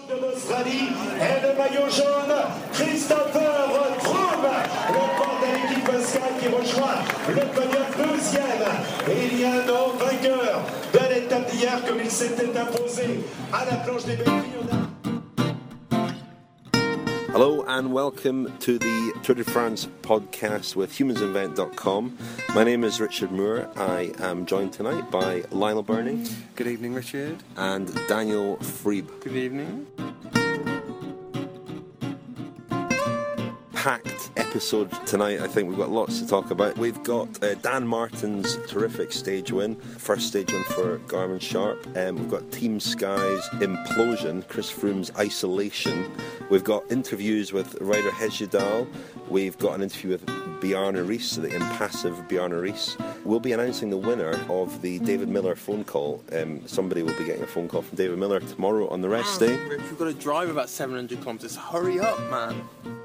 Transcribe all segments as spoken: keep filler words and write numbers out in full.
de l'Australie et le maillot jaune, Christopher Froome, le porte de l'équipe Sky qui rejoint le podium deuxième. Et il y a un homme vainqueur de l'étape d'hier comme il s'était imposé à la planche des Belgiques. Hello and welcome to the Tour de France podcast with humans invent dot com. My name is Richard Moore. I am joined tonight by Lionel Birnie. Good evening, Richard. And Daniel Friebe. Good evening. Packed episode tonight. I think we've got lots to talk about. We've got uh, Dan Martin's terrific stage win, first stage win for Garmin Sharp. Um, we've got Team Sky's implosion, Chris Froome's isolation. We've got interviews with Ryder Hesjedal. We've got an interview with Bjarne Riis, the impassive Bjarne Riis. We'll be announcing the winner of the David Miller phone call. Um, somebody will be getting a phone call from David Miller tomorrow on the rest day. Rich, we've got to drive about seven hundred kilometres. Hurry up, man.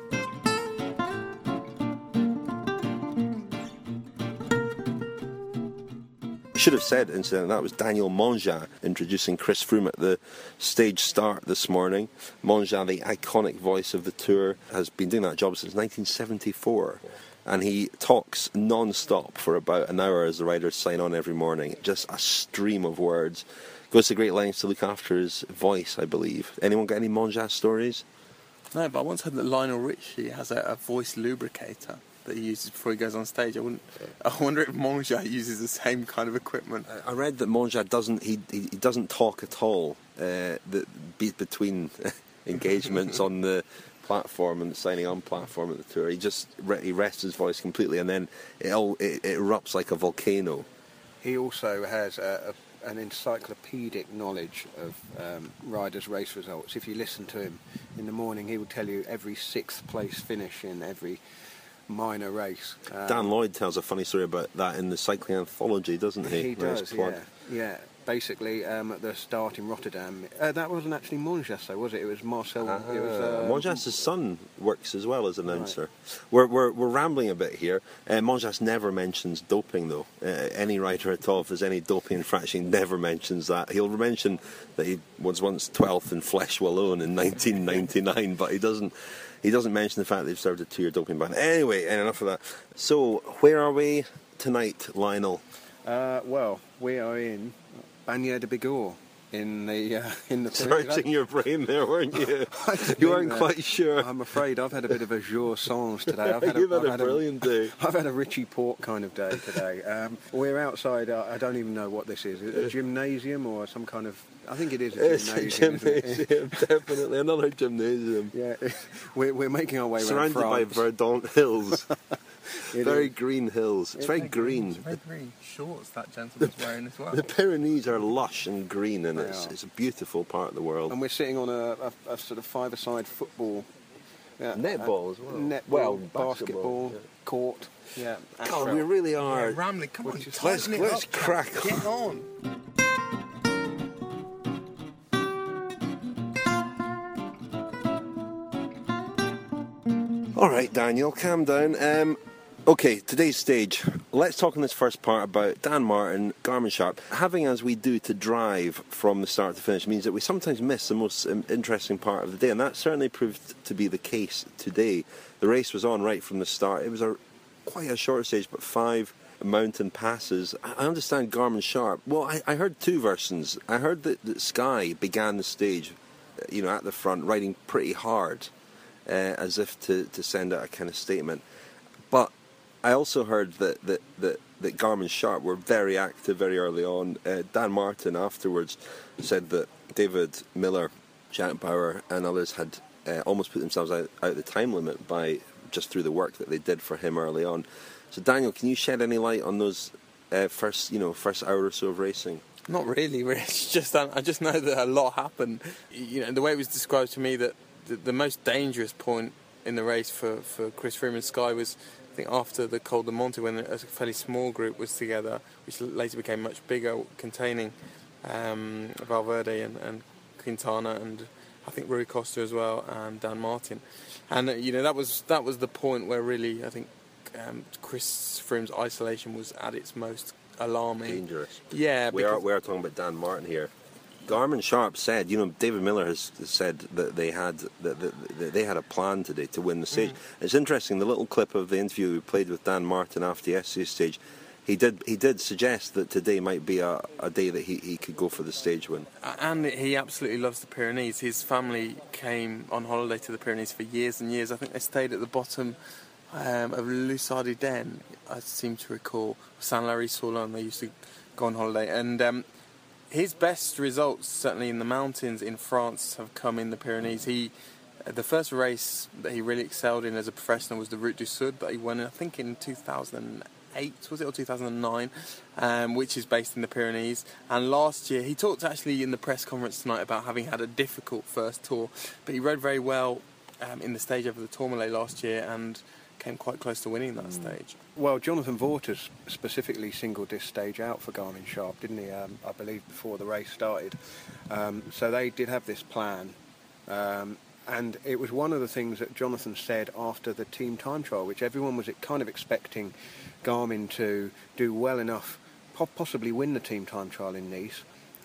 Should have said, incidentally, that was Daniel Monja introducing Chris Froome at the stage start this morning. Monja, the iconic voice of the Tour, has been doing that job since nineteen seventy-four. And he talks non-stop for about an hour as the riders sign on every morning. Just a stream of words. Goes to great lengths to look after his voice, I believe. Anyone got any Monja stories? No, but I once heard that Lionel Richie has a, a voice lubricator that he uses before he goes on stage. I wouldn't. I wonder if Monja uses the same kind of equipment. I read that Monja doesn't. He he, he doesn't talk at all. Uh, the be between engagements on the platform and the signing on platform at the Tour, he just he rests his voice completely, and then it all it, it erupts like a volcano. He also has a, a, an encyclopedic knowledge of um, riders' race results. If you listen to him in the morning, he will tell you every sixth place finish in every minor race. Um, Dan Lloyd tells a funny story about that in the Cycling Anthology, doesn't he? He does, yeah. Yeah. Basically, um, at the start in Rotterdam, uh, that wasn't actually Monjas, though, was it? It was Marcel. Uh-huh. It was uh, Monjas' son works as well as announcer. Right. We're we're we're rambling a bit here. Uh, Monjas never mentions doping, though. Uh, any writer at all, if there's any doping infraction, he never mentions that. He'll mention that he was once twelfth in Flèche Wallonne in nineteen ninety-nine, but he doesn't. He doesn't mention the fact that he's served a two-year doping ban. Anyway, enough of that. So, where are we tonight, Lionel? Uh, well, we are in Bagnères de Bigorre in the uh, in the searching your brain there, weren't you? You weren't quite sure. I'm afraid I've had a bit of a jour sans today. I've had You've a, had I've a had brilliant a, day. I've had a Richie Port kind of day today. Um, we're outside. Uh, I don't even know what this is. Is it a gymnasium or some kind of? I think it is a it's gymnasium. A gymnasium, definitely another gymnasium. Yeah, we're we're making our way surrounded around by verdant hills. Very is. green hills. It's, it's very green. It's very green shorts that gentleman's wearing as well. The Pyrenees are lush and green, and it's, are. it's a beautiful part of the world. And we're sitting on a, a, a sort of five-a-side football. Yeah, netball as well. Netball, well, basketball, basketball, yeah. court. Yeah. God, we really are. Yeah, rambling. Come on, just let's, let's up, crack on. Get on. All right, Daniel, calm down. Um, okay, today's stage. Let's talk in this first part about Dan Martin, Garmin Sharp. Having as we do to drive from the start to finish means that we sometimes miss the most um, interesting part of the day, and that certainly proved to be the case today. The race was on right from the start. It was a quite a short stage, but five mountain passes. I understand Garmin Sharp. Well, I, I heard two versions. I heard that, that Sky began the stage, you know, at the front, riding pretty hard. Uh, as if to, to send out a kind of statement. But I also heard that, that, that, that Garmin Sharp were very active very early on. Uh, Dan Martin afterwards said that David Miller, Jack Bauer and others had uh, almost put themselves out, out the time limit by just through the work that they did for him early on. So Daniel, can you shed any light on those uh, first, you know, first hour or so of racing? Not really, Rich. Just um, I just know that a lot happened. You know, the way it was described to me that The, the most dangerous point in the race for, for Chris Froome and Sky was, I think, after the Col de Monte, when a fairly small group was together, which later became much bigger, containing um, Valverde and, and Quintana and I think Rui Costa as well and Dan Martin. And uh, you know that was that was the point where really I think um, Chris Froome's isolation was at its most alarming. Dangerous. Yeah, we are we are talking about Dan Martin here. Garmin Sharp said, you know, David Miller has said that they had that, that, that they had a plan today to win the stage. Mm. It's interesting, the little clip of the interview we played with Dan Martin after yesterday's stage, he did he did suggest that today might be a, a day that he, he could go for the stage win. And he absolutely loves the Pyrenees. His family came on holiday to the Pyrenees for years and years. I think they stayed at the bottom um, of Lussard-du-Den, I seem to recall. Saint-Lary-Soulon, they used to go on holiday. And um, his best results, certainly in the mountains in France, have come in the Pyrenees. He, the first race that he really excelled in as a professional was the Route du Sud, that he won, I think, in two thousand eight, was it, or two thousand nine, um, which is based in the Pyrenees. And last year, he talked actually in the press conference tonight about having had a difficult first tour, but he rode very well um, in the stage over the Tourmalet last year and came quite close to winning that mm. stage. Well, Jonathan Vaughters specifically singled this stage out for Garmin Sharp, didn't he? Um, I believe before the race started. Um, so they did have this plan. Um, and it was one of the things that Jonathan said after the team time trial, which everyone was kind of expecting Garmin to do well enough, possibly win the team time trial in Nice,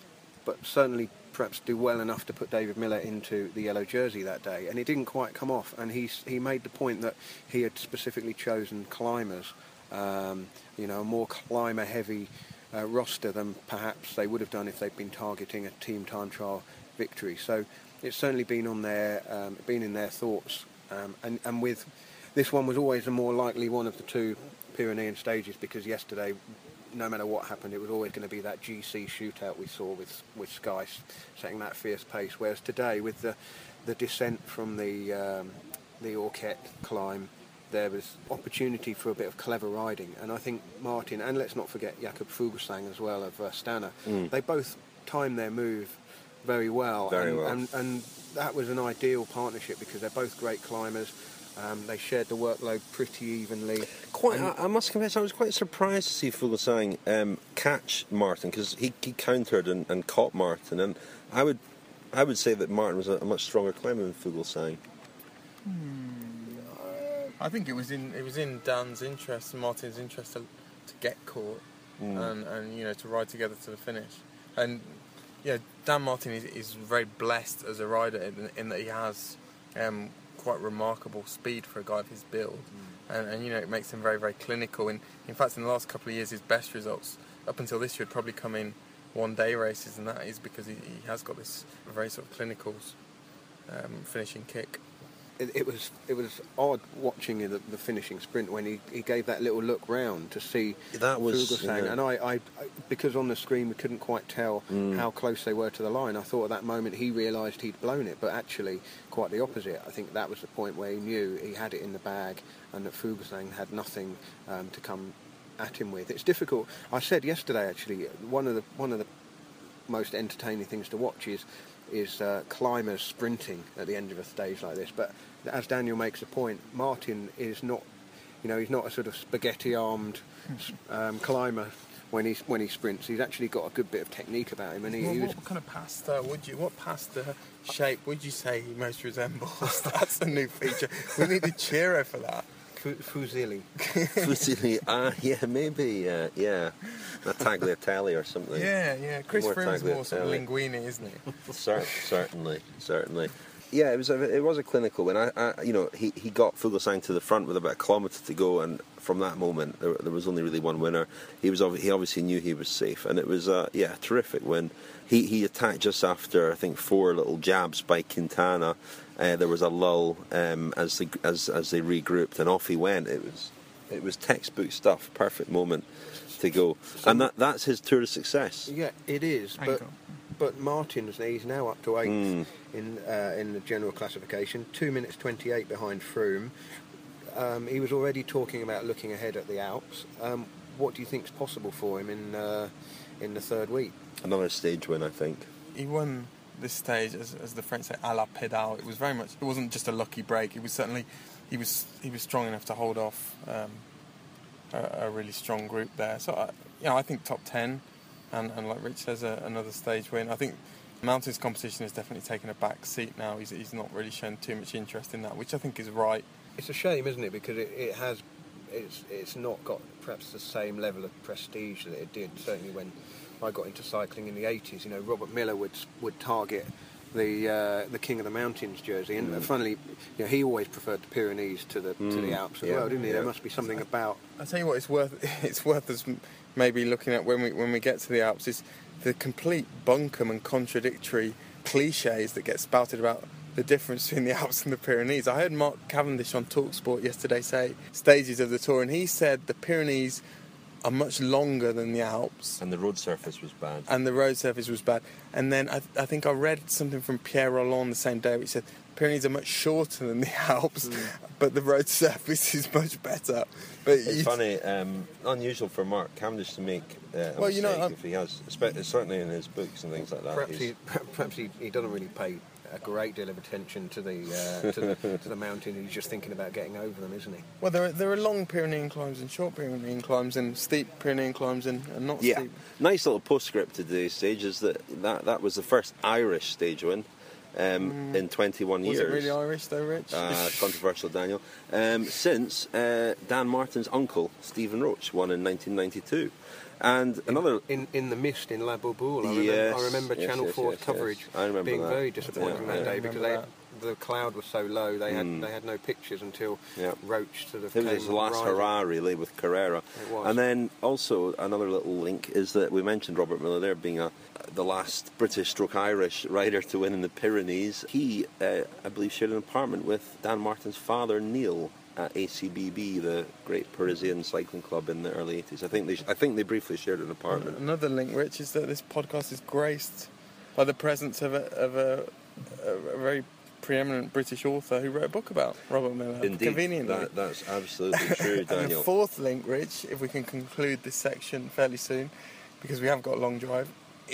but certainly perhaps do well enough to put David Miller into the yellow jersey that day, and it didn't quite come off. And he he made the point that he had specifically chosen climbers, um, you know, a more climber-heavy uh, roster than perhaps they would have done if they'd been targeting a team time trial victory. So it's certainly been on their um, been in their thoughts, um, and and with this one was always the more likely one of the two Pyrenean stages, because yesterday, no matter what happened, it was always going to be that G C shootout we saw with with Sky setting that fierce pace. Whereas today, with the the descent from the um, the Orquette climb, there was opportunity for a bit of clever riding. And I think Martin, and let's not forget Jakob Fuglsang as well of uh, Stana, mm. they both timed their move very well. Very and, well. And, and that was an ideal partnership because they're both great climbers. Um, they shared the workload pretty evenly. Quite, I, I must confess, I was quite surprised to see Fuglsang um, catch Martin, because he, he countered and, and caught Martin, and I would I would say that Martin was a, a much stronger climber than Fuglsang. Hmm. I think it was in it was in Dan's interest and Martin's interest to, to get caught mm. and, and you know to ride together to the finish. And yeah, Dan Martin is, is very blessed as a rider in, in that he has um, quite remarkable speed for a guy of his build, mm. and, and you know it makes him very very clinical. And in fact, in the last couple of years, his best results up until this year had probably come in one day races, and that is because he, he has got this very sort of clinical um, finishing kick. It, it was it was odd watching the, the finishing sprint when he, he gave that little look round to see that was Fuglsang, yeah. and I, I, I because on the screen we couldn't quite tell mm. how close they were to the line. I thought at that moment he realised he'd blown it, but actually quite the opposite. I think that was the point where he knew he had it in the bag and that Fuglsang had nothing um, to come at him with. It's difficult. I said yesterday actually one of the one of the most entertaining things to watch is. is uh, climbers sprinting at the end of a stage like this. But as Daniel makes a point, Martin is not, you know, he's not a sort of spaghetti-armed um, climber when he when he sprints. He's actually got a good bit of technique about him. And he, well, he was what kind of pasta would you? What pasta shape would you say he most resembles? That's a new feature. We need a cheerer for that. Fusilli. Fusilli, ah, uh, yeah, maybe, uh, yeah. A tagliatelle or something. Yeah, yeah. Chris Froome's more sort of linguine, isn't he? Cer- certainly, certainly. Yeah, it was a, it was a clinical win. I, I, you know, he, he got Fuglsang to the front with about a kilometre to go, and from that moment there, there was only really one winner. He was he obviously knew he was safe, and it was uh, yeah, a terrific win. He he attacked just after I think four little jabs by Quintana. Uh, there was a lull um, as they as as they regrouped, and off he went. It was it was textbook stuff. Perfect moment to go, so, and that that's his tour of success. Yeah, it is. But but Martin's he's now up to eighth mm. in uh, in the general classification. Two minutes twenty-eight behind Froome. Um, he was already talking about looking ahead at the Alps. Um, what do you think is possible for him in uh, in the third week? Another stage win, I think. He won this stage, as, as the French say, à la pédale. It was very much. It wasn't just a lucky break. It was certainly. He was he was strong enough to hold off um, a, a really strong group there. So I, you know, I think top ten, and, and like Rich says, a, another stage win. I think mountains competition has definitely taken a back seat now. He's he's not really shown too much interest in that, which I think is right. It's a shame, isn't it? Because it, it has. It's it's not got perhaps the same level of prestige that it did certainly when I got into cycling in the eighties. You know, Robert Miller would would target the uh, the King of the Mountains jersey, and mm. funnily, you know, he always preferred the Pyrenees to the mm. to the Alps as yeah. well, didn't he? Yeah. There must be something about. I tell you what, it's worth it's worth us maybe looking at when we when we get to the Alps is the complete bunkum and contradictory cliches that get spouted about the difference between the Alps and the Pyrenees. I heard Mark Cavendish on TalkSport yesterday say stages of the Tour, and he said the Pyrenees are much longer than the Alps. And the road surface was bad. And the road surface was bad. And then I, I think I read something from Pierre Rolland the same day which said the Pyrenees are much shorter than the Alps, mm. but the road surface is much better. But it's funny, um, unusual for Mark Cavendish to make uh, a well, mistake, you know, if he has, certainly in his books and things like that. Perhaps, he, perhaps he, he doesn't really pay a great deal of attention to the, uh, to the to the mountain. He's just thinking about getting over them, isn't he? Well, there are, there are long Pyrenean climbs and short Pyrenean climbs and steep Pyrenean climbs and, and not yeah. steep. Nice little postscript to today's stage is that that, that was the first Irish stage win um, mm. in twenty-one was years. Was it really Irish though, Rich? Uh, controversial, Daniel. Um, since uh, Dan Martin's uncle, Stephen Roche, won in nineteen ninety-two. And in, another in in the mist in La Bourboule, I remember, yes, I remember yes, Channel yes, four's yes, coverage yes. I remember being that. very disappointing yeah, that yeah. day because they, the cloud was so low. They had mm. they had no pictures until yeah. Roche sort of it came. was his last rising. hurrah, really, with Carrera. It was. And then also another little link is that we mentioned Robert Miller there being a the last British stroke Irish rider to win in the Pyrenees. He, uh, I believe, shared an apartment with Dan Martin's father, Neil, at A C B B, the great Parisian cycling club in the early eighties. I think they, I think they briefly shared an apartment. Another link, Rich, is that this podcast is graced by the presence of a, of a, a very preeminent British author who wrote a book about Robert Miller. Indeed, conveniently. That, that's absolutely true, Daniel. And the fourth link, Rich, if we can conclude this section fairly soon, because we have got a long drive,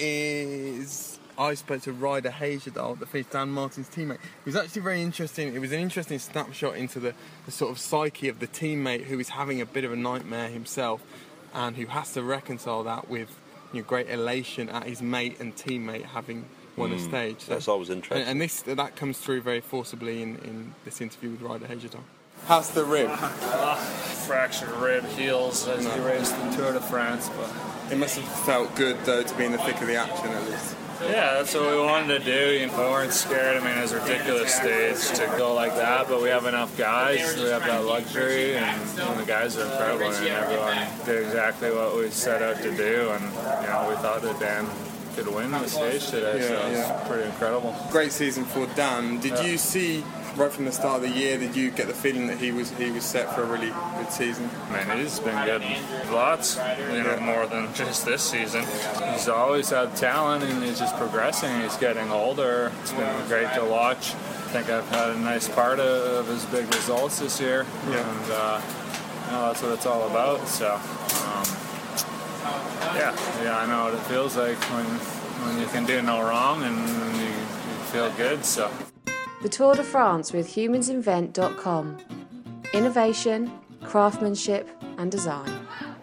is I spoke to Ryder Hagedal, the finished Dan Martin's teammate. It was actually very interesting. It was an interesting snapshot into the, the sort of psyche of the teammate who is having a bit of a nightmare himself and who has to reconcile that with, you know, great elation at his mate and teammate having won mm, a stage. So, that's always interesting. And, and this that comes through very forcibly in, in this interview with Ryder Hagedal. How's the rib? Uh, fractured rib, heals as no. he raced the Tour de France. But it must have felt good, though, to be in the thick of the action at least. Yeah, that's what we wanted to do. You know, we weren't scared. I mean, it was a ridiculous stage to go like that, but we have enough guys. We have that luxury, and you know, the guys are incredible, and everyone did exactly what we set out to do. And you know, we thought that Dan could win the stage today, yeah, so yeah. It's pretty incredible. Great season for Dan. Did yeah. you see right from the start of the year? Did you get the feeling that he was he was set for a really good season? Man, he's been good lots, you know, more than just this season. He's always had talent, and he's just progressing. He's getting older. It's been great to watch. I think I've had a nice part of his big results this year, yeah. and uh, you know, that's what it's all about. So. Um, Yeah, yeah, I know what it feels like when when you can do no wrong and you, you feel good. So, the Tour de France with humans invent dot com. Innovation, craftsmanship, and design.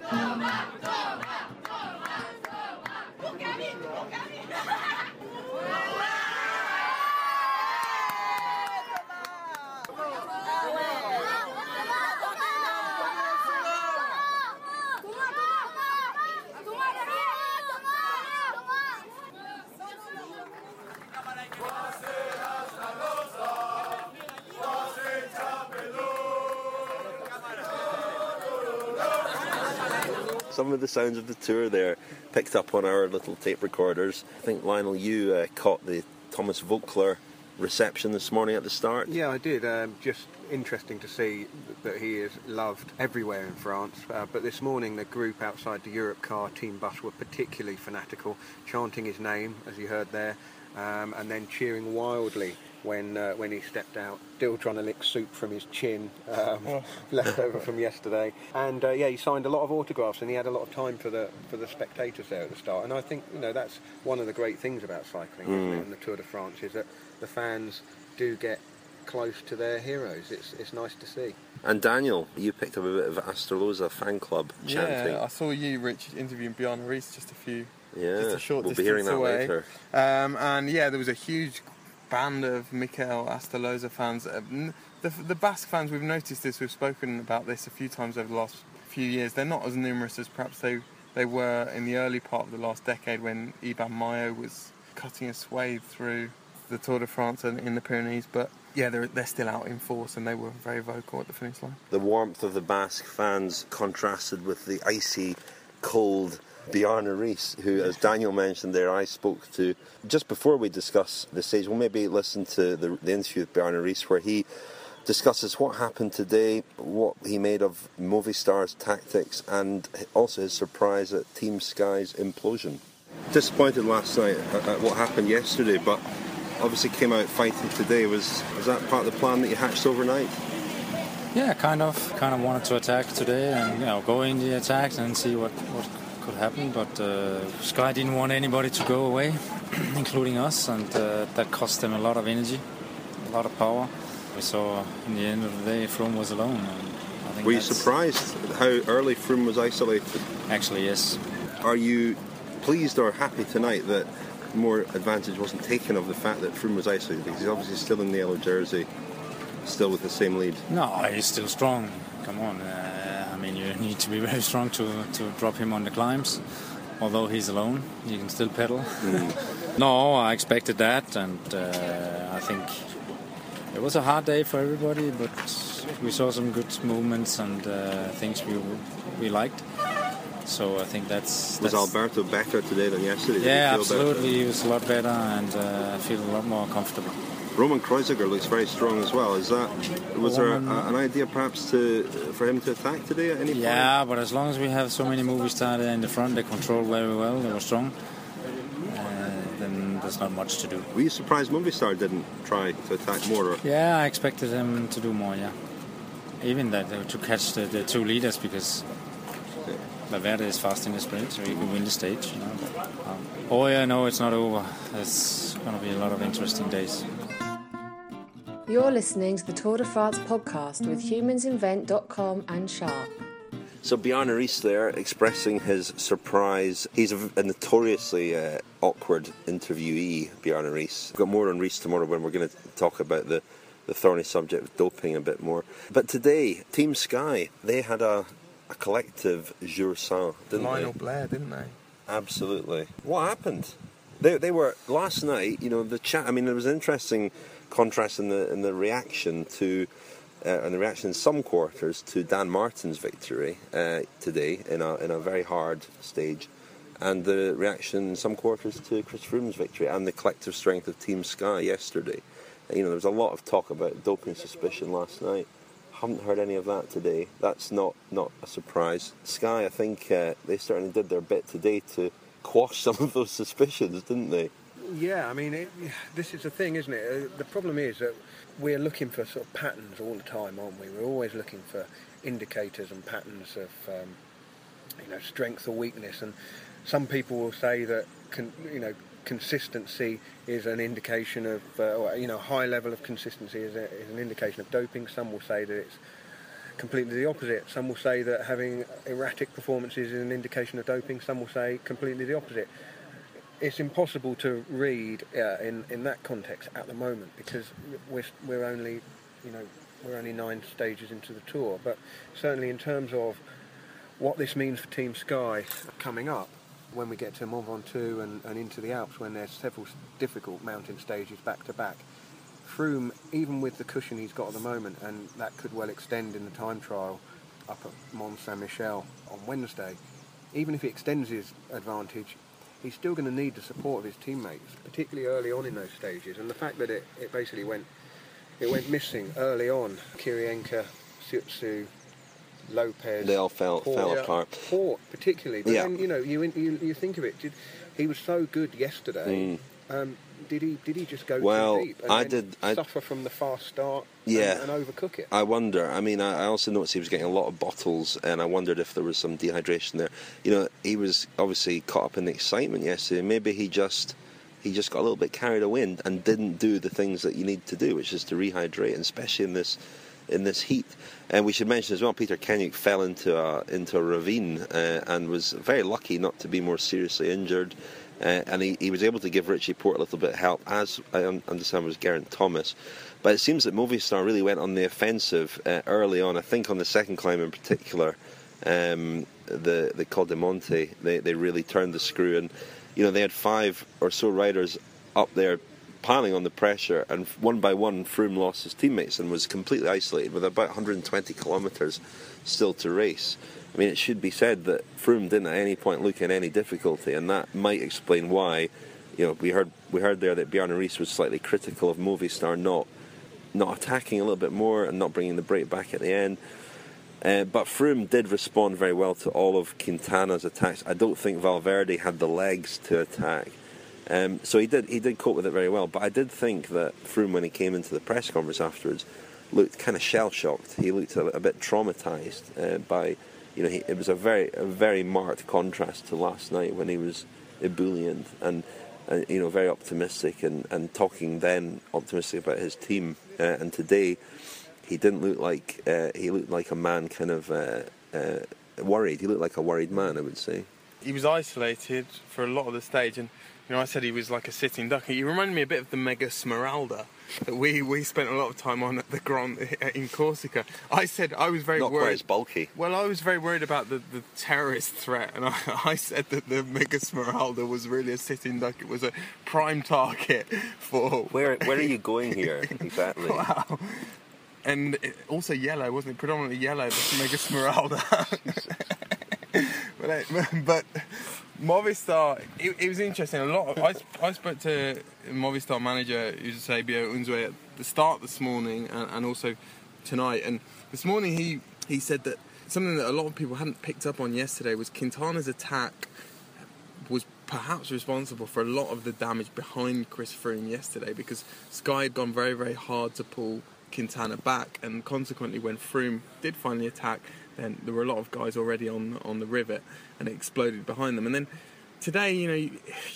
Some of the sounds of the tour there picked up on our little tape recorders. I think, Lionel, you uh, caught the Thomas Voeckler reception this morning at the start. Yeah, I did. Um, just interesting to see that he is loved everywhere in France. Uh, but this morning, the group outside the Europcar team bus were particularly fanatical, chanting his name, as you heard there, um, and then cheering wildly when uh, when he stepped out, still trying to lick soup from his chin, um, oh. left over from yesterday. And uh, yeah, he signed a lot of autographs, and he had a lot of time for the for the spectators there at the start. And I think, you know, that's one of the great things about cycling, mm. isn't it, in the Tour de France, is that the fans do get close to their heroes. It's it's nice to see. And Daniel, you picked up a bit of Astroloza fan club chanting. Yeah, I saw you, Rich, interviewing Bjarne Riis just a few, yeah, just a short we'll distance be hearing that away. later. Um, and yeah, there was a huge band of Mikel Astroloza fans. The, the Basque fans, we've noticed this, we've spoken about this a few times over the last few years. They're not as numerous as perhaps they, they were in the early part of the last decade when Iban Mayo was cutting a swathe through the Tour de France and in the Pyrenees. But yeah, they're, they're still out in force, and they were very vocal at the finish line. The warmth of the Basque fans contrasted with the icy, cold Bjarne Riis, who, as Daniel mentioned there, I spoke to just before we discuss the stage. We'll maybe listen to the, the interview with Bjarne Riis where he discusses what happened today, what he made of Movistar's tactics, and also his surprise at Team Sky's implosion. Disappointed last night at, at what happened yesterday, but obviously came out fighting today. Was was that part of the plan that you hatched overnight? Yeah, kind of. Kind of wanted to attack today and, you know, go in the attacks and see what, what could happen. But uh, Sky didn't want anybody to go away, including us, and uh, that cost them a lot of energy, a lot of power. We saw in the end of the day Froome was alone. And I think Were you surprised how early Froome was isolated? Actually, yes. Are you pleased or happy tonight that more advantage wasn't taken of the fact that Froome was isolated, because he's obviously still in the yellow jersey, still with the same lead? No, he's still strong. Come on. Uh, I mean, you need to be very strong to, to drop him on the climbs. Although he's alone, he can still pedal. Mm. No, I expected that, and uh, I think it was a hard day for everybody, but we saw some good movements and uh, things we we liked. So I think that's... Was that's Alberto better today than yesterday? Yeah, absolutely. Better? He was a lot better, and uh, I feel a lot more comfortable. Roman Kreuziger looks very strong as well. Is that was Roman, there a, an idea perhaps to for him to attack today at any point? Yeah, but as long as we have so many Movistar in the front, they control very well. They were strong. Uh, then there's not much to do. Were you surprised Movistar didn't try to attack more? Or? Yeah, I expected them to do more. Yeah, even that uh, to catch the, the two leaders, because Valverde is fast in the sprint, so he can win the stage. You know. um, oh yeah, no, it's not over. It's going to be a lot of interesting days. You're listening to the Tour de France podcast with humans invent dot com and Sharp. So Bjarne Riis there expressing his surprise. He's a, a notoriously uh, awkward interviewee, Bjarne Riis. We've got more on Riis tomorrow when we're going to talk about the, the thorny subject of doping a bit more. But today, Team Sky, they had a, a collective jour sans, didn't Lionel they? Lionel Blair, didn't they? Absolutely. What happened? They they were, last night, you know, the chat, I mean, there was an interesting contrast in the in the reaction to uh, and the reaction in some quarters to Dan Martin's victory uh, today in a in a very hard stage, and the reaction in some quarters to Chris Froome's victory and the collective strength of Team Sky yesterday. You know, there was a lot of talk about doping suspicion last night. Haven't heard any of that today. That's not not a surprise. Sky, I think uh, they certainly did their bit today to quash some of those suspicions, didn't they? Yeah, I mean, it, this is the thing, isn't it? Uh, the problem is that we're looking for sort of patterns all the time, aren't we? We're always looking for indicators and patterns of, um, you know, strength or weakness. And some people will say that, con- you know, consistency is an indication of, uh, or, you know, high level of consistency is, a, is an indication of doping. Some will say that it's completely the opposite. Some will say that having erratic performances is an indication of doping. Some will say completely the opposite. It's impossible to read uh, in in that context at the moment, because we're we're only, you know, we're only nine stages into the tour. But certainly in terms of what this means for Team Sky coming up, when we get to Mont Ventoux and, and into the Alps, when there's several difficult mountain stages back to back, Froome, even with the cushion he's got at the moment, and that could well extend in the time trial up at Mont Saint-Michel on Wednesday, even if he extends his advantage, he's still going to need the support of his teammates, particularly early on in those stages. And the fact that it, it basically went it went missing early on, Kirienka, Siutsu, Lopez, they all fell, Port, fell apart. Port particularly. But yeah. then, you know, you, you you think of it, did, he was so good yesterday. Mm. Um, did he did he just go well, too deep and I then did, suffer I, from the fast start yeah, and, and overcook it? I wonder. I mean, I, I also noticed he was getting a lot of bottles, and I wondered if there was some dehydration there. You know, he was obviously caught up in the excitement yesterday. Maybe he just he just got a little bit carried away and, and didn't do the things that you need to do, which is to rehydrate, and especially in this in this heat. And we should mention as well, Peter Kenyon fell into a into a ravine uh, and was very lucky not to be more seriously injured. Uh, and he, he was able to give Richie Porte a little bit of help, as I understand was Geraint Thomas. But it seems that Movistar really went on the offensive uh, early on. I think on the second climb in particular, um, the the Col de Monte, they they really turned the screw, and you know they had five or so riders up there piling on the pressure, and one by one Froome lost his teammates and was completely isolated with about one hundred twenty kilometres still to race. I mean, it should be said that Froome didn't at any point look in any difficulty, and that might explain why. You know, we heard we heard there that Bjarne Riis was slightly critical of Movistar not not attacking a little bit more and not bringing the brake back at the end. Uh, but Froome did respond very well to all of Quintana's attacks. I don't think Valverde had the legs to attack. Um, so he did he did cope with it very well. But I did think that Froome, when he came into the press conference afterwards, looked kind of shell-shocked. He looked a, a bit traumatised uh, by, you know, he, it was a very a very marked contrast to last night when he was ebullient and, uh, you know, very optimistic and, and talking then optimistic about his team. Uh, and today, he didn't look like uh, he looked like a man kind of uh, uh, worried. He looked like a worried man, I would say. He was isolated for a lot of the stage, and you know, I said he was like a sitting duck. He reminded me a bit of the Mega Smeralda that we, we spent a lot of time on at the Grand in Corsica. I said I was very Not worried. quite as bulky. Well, I was very worried about the, the terrorist threat, and I, I said that the Mega Smeralda was really a sitting duck. It was a prime target for. Where where are you going here exactly? Wow. And it, also yellow, wasn't it? Predominantly yellow, the Mega Smeralda. but, uh, but Movistar, it, it was interesting. A lot. Of, I, I spoke to Movistar manager Eusebio Unzué at the start this morning, and, and also tonight. And this morning he he said that something that a lot of people hadn't picked up on yesterday was Quintana's attack was perhaps responsible for a lot of the damage behind Chris Froome yesterday, because Sky had gone very, very hard to pull Quintana back, and consequently when Froome did finally attack, then there were a lot of guys already on on the rivet, and it exploded behind them. And then today, you know, you,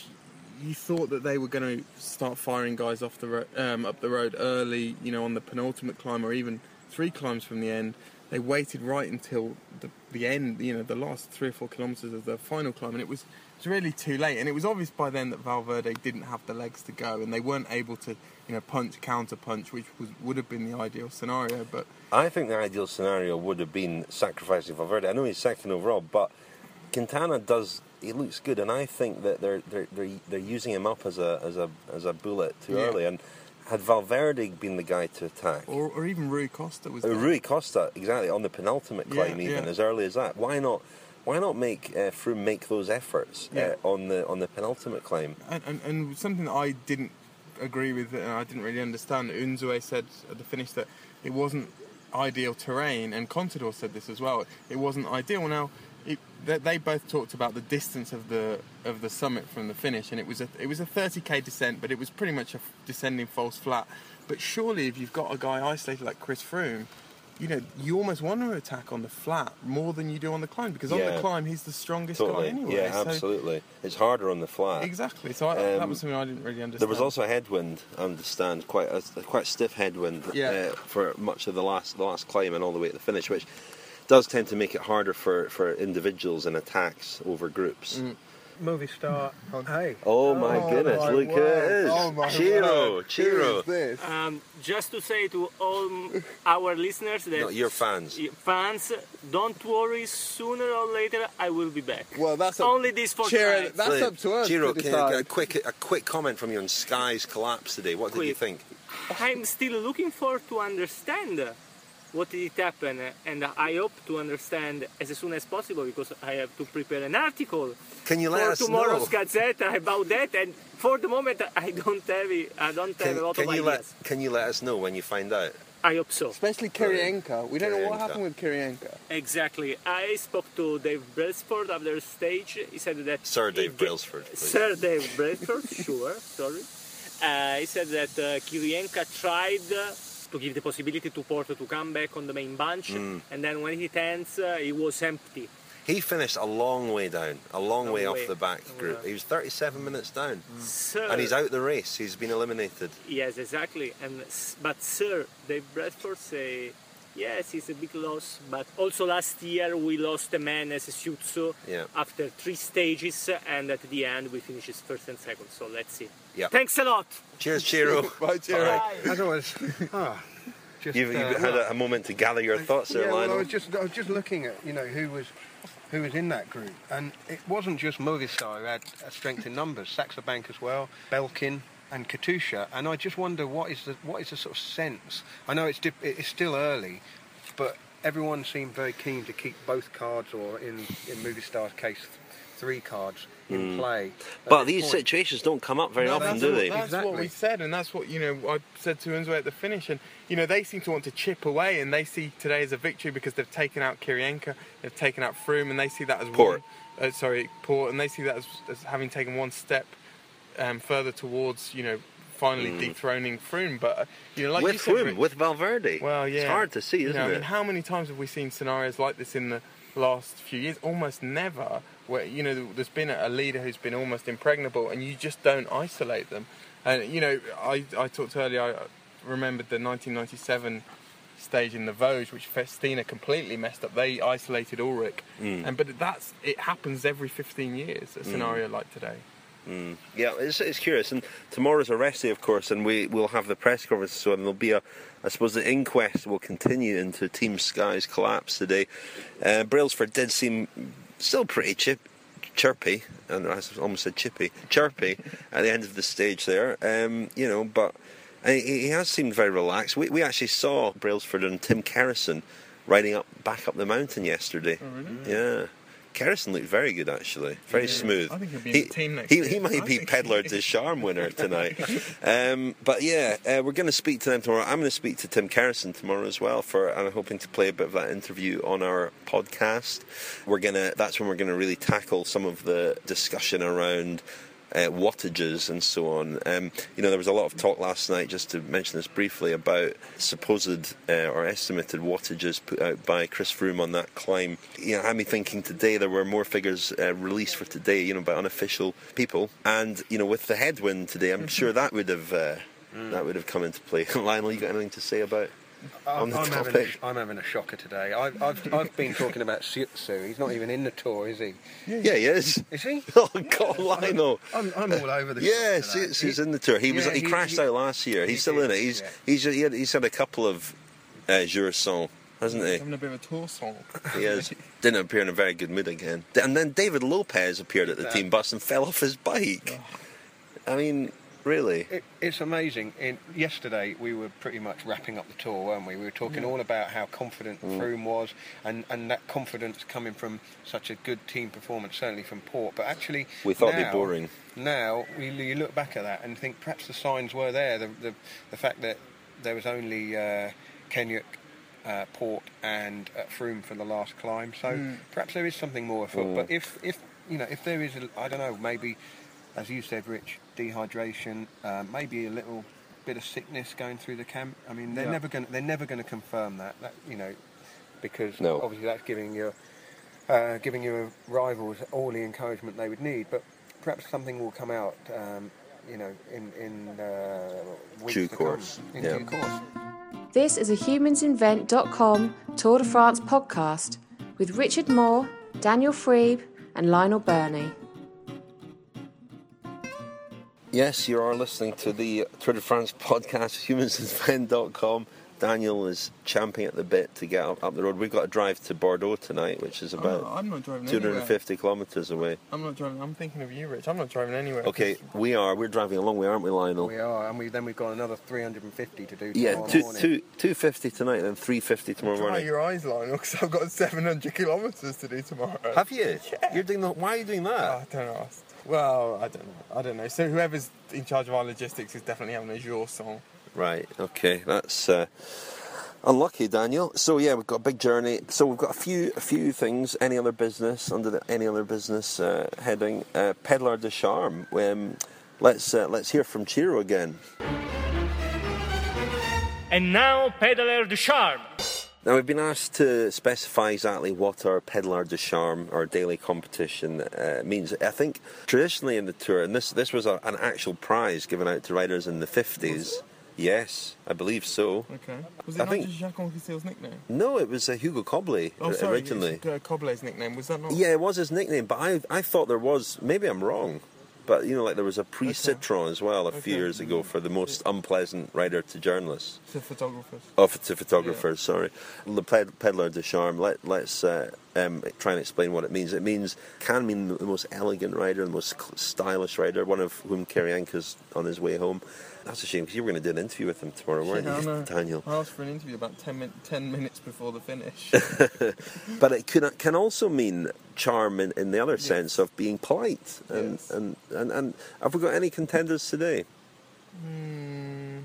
you thought that they were going to start firing guys off the ro- um, up the road early, you know, on the penultimate climb or even three climbs from the end. They waited right until the the end, you know, the last three or four kilometres of the final climb, and it was it was really too late. And it was obvious by then that Valverde didn't have the legs to go, and they weren't able to, you know, punch, counter punch, which was would have been the ideal scenario. But I think the ideal scenario would have been sacrificing Valverde. I know he's second overall, but Quintana does. He looks good, and I think that they're they're they're, they're using him up as a as a as a bullet too Yeah. early. And had Valverde been the guy to attack, or, or even Rui Costa was uh, there. Rui Costa exactly on the penultimate climb, Yeah, even yeah. as early as that. Why not? Why not make uh, Froome make those efforts Yeah. uh, on the on the penultimate climb? And, and, and something that I didn't agree with, and I didn't really understand, Unzué said at the finish that it wasn't ideal terrain, and Contador said this as well. It wasn't ideal. Now, it, they, they both talked about the distance of the of the summit from the finish, and it was a it was a thirty k descent, but it was pretty much a descending false flat. But surely, if you've got a guy isolated like Chris Froome, you know, you almost want to attack on the flat more than you do on the climb, because on Yeah. the climb he's the strongest Totally, guy anyway. yeah, so- absolutely. It's harder on the flat. Exactly. So I, that Um, was something I didn't really understand. There was also a headwind, I understand, quite a, a quite stiff headwind Yeah. uh, for much of the last the last climb and all the way to the finish, which does tend to make it harder for, for individuals in attacks over groups. Mm. Movistar on hay. Oh my Oh goodness, my look who it word. is. Oh my Chiro, word. Chiro. Who is this? Um, just to say to all our listeners that Not your fans. fans, don't worry. Sooner or later, I will be back. Well, that's up, Only this for Chiro, tonight. that's Brilliant. up to us Chiro, to can you get a decide. quick a quick comment from you on Sky's collapse today? What did you Quick. think? I'm still looking forward to understand what did happen, and I hope to understand as soon as possible, because I have to prepare an article Can you let for us tomorrow's know? Gazzetta about that. And for the moment, I don't have it, I don't have Can, a lot can of you ideas. let Can you let us know when you find out? I hope so. Especially Kirienka. We don't know what Kirienka. happened with Kirienka. Exactly. I spoke to Dave Brailsford after stage. He said that Sir he Dave ge- Brailsford, please. Sir Dave Brailsford, sure. Sorry. Uh, he said that uh, Kirienka tried uh, to give the possibility to Porto to come back on the main bunch, Mm. and then when he turns, uh, it was empty. He finished a long way down, a long Long way off way. the back group. Yeah. He was thirty-seven minutes down, Sir, and he's out the race. He's been eliminated. Yes, exactly. And s- but Sir Dave Bradford say, yes, it's a big loss. But also last year we lost a man as a Suzzo Yeah. after three stages, and at the end we finished first and second. So let's see. Yeah. Thanks a lot. Cheers, Chiro. Bye, Chiro. Bye. As always, ah, just, You've, you've uh, had a, a moment to gather your thoughts there, yeah, Lionel. well, I was just I was just looking at you know who was who was in that group, and it wasn't just Movistar who had a strength in numbers. Saxo Bank as well, Belkin and Katusha, and I just wonder what is the what is the sort of sense. I know it's dip, it's still early, but everyone seemed very keen to keep both cards, or in in Movistar's case, three cards in mm. play. But these point. situations don't come up very no, often, do they? That's exactly. what we said, and that's what, you know, I said to Unzwe at the finish, and, you know, they seem to want to chip away, and they see today as a victory because they've taken out Kirienka, they've taken out Froome, and they see that as Port. one, uh, sorry, Port, and they see that as, as having taken one step um, further towards, you know, finally mm. dethroning Froome. But, uh, you know, like with you said, Froome, Rich, with Valverde. Well, yeah. It's hard to see, isn't you know, it? I mean, how many times have we seen scenarios like this in the last few years? Almost never, where, you know, there's been a leader who's been almost impregnable and you just don't isolate them. And, you know, I, I talked earlier, I remembered the nineteen ninety-seven stage in the Vosges, which Festina completely messed up. They isolated Ulrich, mm. and but that's it happens every fifteen years, a scenario mm. like today. Mm. Yeah, it's, it's curious. And tomorrow's Aresti, of course, and we will have the press conference, so and there'll be a, I suppose the inquest will continue into Team Sky's collapse today. Uh, Brailsford did seem still pretty chip, chirpy, and I almost said chippy, chirpy at the end of the stage there. Um, you know, but he, he has seemed very relaxed. We we actually saw Brailsford and Tim Kerrison riding up back up the mountain yesterday. Oh, really? Yeah. Kerrison looked very good, actually. Very yeah, smooth. I think he'll be he, in the team next he, year. he might I be Pedlar de Charme winner tonight. um, but yeah, uh, we're going to speak to them tomorrow. I'm going to speak to Tim Kerrison tomorrow as well, for, and I'm hoping to play a bit of that interview on our podcast. We're gonna. That's when we're going to really tackle some of the discussion around Uh, wattages and so on. Um, you know, there was a lot of talk last night, just to mention this briefly, about supposed uh, or estimated wattages put out by Chris Froome on that climb. You know, had me thinking today there were more figures uh, released for today, you know, by unofficial people. And, you know, with the headwind today, I'm sure that would have uh, mm. that would have come into play. Lionel, you got anything to say about on the I'm topic? Having a, I'm having a shocker today. I've, I've, I've been talking about Siutsu. He's not even in the tour, is he? Yeah, he is. Is he? Oh, God, Lionel. I'm, I'm all over the Yeah, Siutsu's in the tour. He was yeah, he, he crashed he, out last year. He's he still did, in it. He's yeah. he's he had, he's had a couple of uh, Jours Sans, hasn't he? Having a bit of a tour song. He is. Didn't appear in a very good mood again. And then David Lopez appeared at the Yeah. team bus and fell off his bike. I mean, really? It, it's amazing. In, yesterday we were pretty much wrapping up the tour, weren't we? We were talking Yeah. all about how confident Mm. Froome was, and, and that confidence coming from such a good team performance, certainly from Port. But actually, We thought now, it'd be boring. Now we, you look back at that and think perhaps the signs were there. The the, the fact that there was only uh, Kenyuk, uh, Port, and uh, Froome for the last climb. So Mm. perhaps there is something more afoot. Mm. But if if you know if there is, a, I don't know, maybe, as you said, Rich, dehydration, uh, maybe a little bit of sickness going through the camp. I mean, they're Yeah. never going. They're never going to confirm that. That you know, because No. obviously that's giving your uh, giving your rivals all the encouragement they would need. But perhaps something will come out. Um, you know, in in uh, weeks Due to course. come. In Yeah. due course. This is a humans invent dot com Tour de France podcast with Richard Moore, Daniel Freeb, and Lionel Burney. Yes, you are listening to the Tour de France podcast, humans invent dot com. Daniel is champing at the bit to get up, up the road. We've got to drive to Bordeaux tonight, which is about I'm not driving two hundred fifty anywhere. kilometres away. I'm not driving. I'm thinking of you, Rich. I'm not driving anywhere. Okay, we are. We're driving a long way, aren't we, Lionel? We are, and we then we've got another three hundred fifty to do Yeah, tomorrow two, morning. two, two fifty tonight, then three fifty tomorrow Dry morning. your eyes, Lionel, because I've got seven hundred kilometres to do tomorrow. Have you? Yeah. You're doing the, why are you doing Oh, that? I don't know. Well, I don't know. I don't know. So whoever's in charge of our logistics is definitely having a Jours Sans. Right, okay, that's uh, unlucky, Daniel. So yeah, we've got a big journey. So we've got a few a few things. Any other business under the any other business uh, heading? Uh, Pedlar de Charme. Um, let's uh, let's hear from Chiro again. And now, Pedaler de Charme. Now we've been asked to specify exactly what our Pedlar de Charme, our daily competition, uh, means. I think traditionally in the Tour, and this this was a, an actual prize given out to riders in the fifties. Yes, I believe so. Okay. Was it I not think- just Jacques Anquetil's nickname? No, it was uh, Hugo Cobley Oh, sorry. originally. It was, uh, Coblet's nickname. Was that not? Yeah, it was his nickname, but I I thought there was. Maybe I'm wrong. But, you know, like there was a Prix Citron as well a few years ago for the most unpleasant rider to journalists. To photographers. Oh, to photographers, yeah. Sorry. Le Pédaleur de Charme, let, let's uh, um, try and explain what it means. It means, can mean the most elegant rider, the most stylish rider, one of whom Kiryanka's on his way home. That's a shame, because you were going to do an interview with him tomorrow, weren't yeah, you, no. Daniel? I asked for an interview about ten, min- ten minutes before the finish. But it could, can also mean charm in, in the other yes. sense of being polite. And, yes. and, and, and have we got any contenders today? Mm,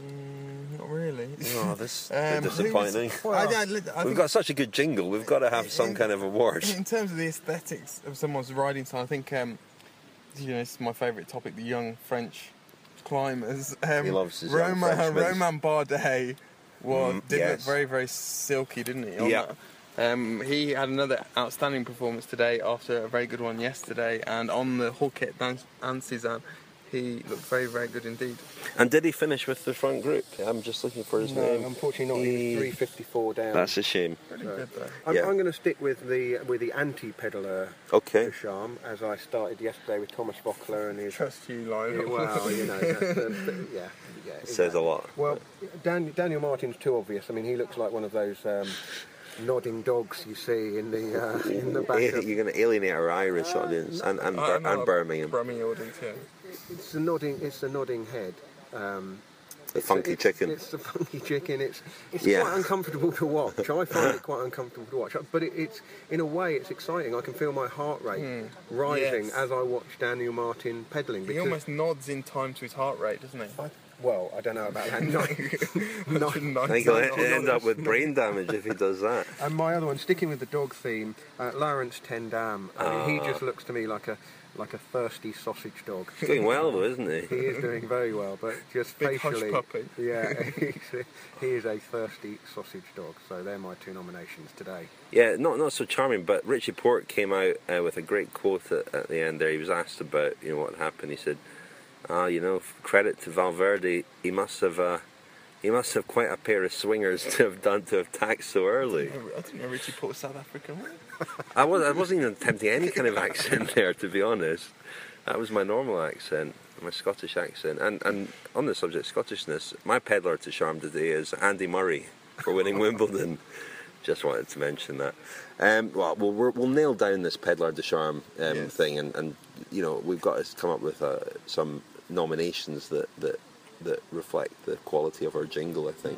mm, not really. Oh, this is um, disappointing. Was, well, I, I, I we've got such a good jingle, we've got to have some in, kind of award. In terms of the aesthetics of someone's riding style, I think, um, you know, this is my favourite topic, the young French climbers. Um, he loves his Romain, young Romain Bardet was, mm, did yes. look very, very silky, didn't he? Yeah. Um, he had another outstanding performance today after a very good one yesterday, and on the Hawkette and Cézanne, he looked very, very good indeed. And did he finish with the front group? I'm just looking for his no, name. Unfortunately not. He was three fifty-four down. That's a shame. Pretty good though. I'm, yeah. I'm going to stick with the with the anti-Pédaleur okay. de Charme, as I started yesterday with Thomas Voeckler and his... Trust you, Lionel. Well, you know, that's, um, yeah. yeah it says a lot. Well, Dan, Daniel Martin's too obvious. I mean, he looks like one of those... Um, nodding dogs you see in the uh, in the back. You're going to alienate our Irish uh, audience and and, uh, no, and Birmingham. Birmingham audience, yeah. It's the nodding. It's the nodding head. Um, the funky it's, chicken. It's the funky chicken. It's it's yeah. quite uncomfortable to watch. I find it quite uncomfortable to watch. But it, it's in a way it's exciting. I can feel my heart rate mm. rising yes. as I watch Daniel Martin pedalling. He almost nods in time to his heart rate, doesn't he? I, Well, I don't know about that. No, no, I think he'll end up with brain damage if he does that. And my other one, sticking with the dog theme, uh, Lawrence Tendam. I mean, he Ah. just looks to me like a like a thirsty sausage dog. He's doing well though, isn't he? He is doing very well, but just Big facially, hush puppy. yeah, he's a, he is a thirsty sausage dog. So they're my two nominations today. Yeah, not not so charming, but Richie Porte came out uh, with a great quote at, at the end there. He was asked about you know what happened. He said, "Ah, you know, credit to Valverde. He must have uh, he must have quite a pair of swingers to have done to have taxed so early." I didn't know Richie Porte was South African. I was I wasn't even attempting any kind of accent there, to be honest. That was my normal accent, my Scottish accent. And and on the subject of Scottishness, my Pédaleur de Charme today is Andy Murray for winning Wimbledon. Just wanted to mention that. Um, well, we'll we're, we'll nail down this Pédaleur de Charme um, yes. thing, and, and you know we've got to come up with uh, some nominations that, that that reflect the quality of our jingle, I think.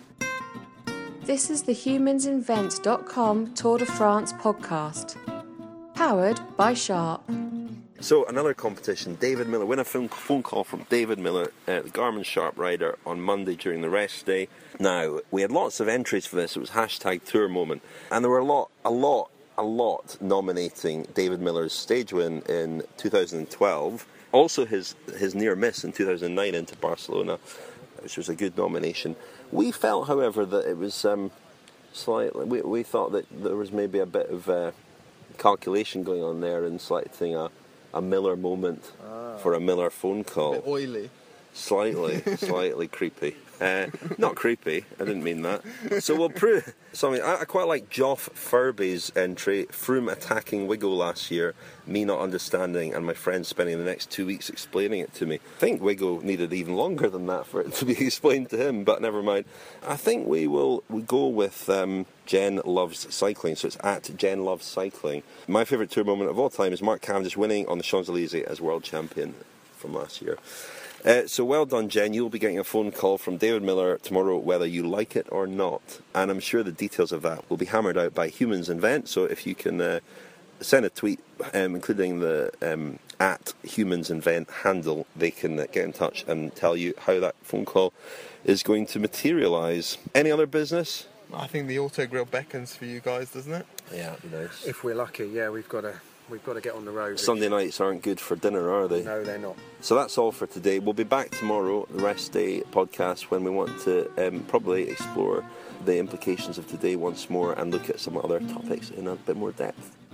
This is the humans invent dot com Tour de France podcast, powered by Sharp. So another competition, David Miller. Win a phone, phone call from David Miller, uh, the Garmin Sharp rider, on Monday during the rest day. Now, we had lots of entries for this. It was hashtag tour moment. And there were a lot, a lot, a lot nominating David Miller's stage win in two thousand twelve. Also his, his near miss in two thousand nine into Barcelona, which was a good nomination. We felt, however, that it was um, slightly... We, we thought that there was maybe a bit of uh, calculation going on there in selecting a... a Miller moment ah. for a Miller phone call. A bit oily. Slightly, slightly creepy. Uh, not creepy, I didn't mean that. So we'll prove something. I, I quite like Geoff Furby's entry, Froome attacking Wigo last year, me not understanding, and my friend spending the next two weeks explaining it to me. I think Wigo needed even longer than that for it to be explained to him, but never mind. I think we will we go with um, Jen Loves Cycling, so it's at Jen Loves Cycling. My favourite tour moment of all time is Mark Cavendish winning on the Champs-Élysées as world champion from last year. Uh, so well done, Jen. You'll be getting a phone call from David Miller tomorrow, whether you like it or not. And I'm sure the details of that will be hammered out by Humans Invent. So if you can uh, send a tweet, um, including the um, at Humans Invent handle, they can uh, get in touch and tell you how that phone call is going to materialise. Any other business? I think the Auto Grill beckons for you guys, doesn't it? Yeah, it'd be nice. If we're lucky, yeah, we've got to we've got to get on the road. Sunday nights aren't good for dinner, are they? No, they're not. So that's all for today. We'll be back tomorrow, the Rest Day podcast, when we want to um, probably explore the implications of today once more and look at some other topics in a bit more depth.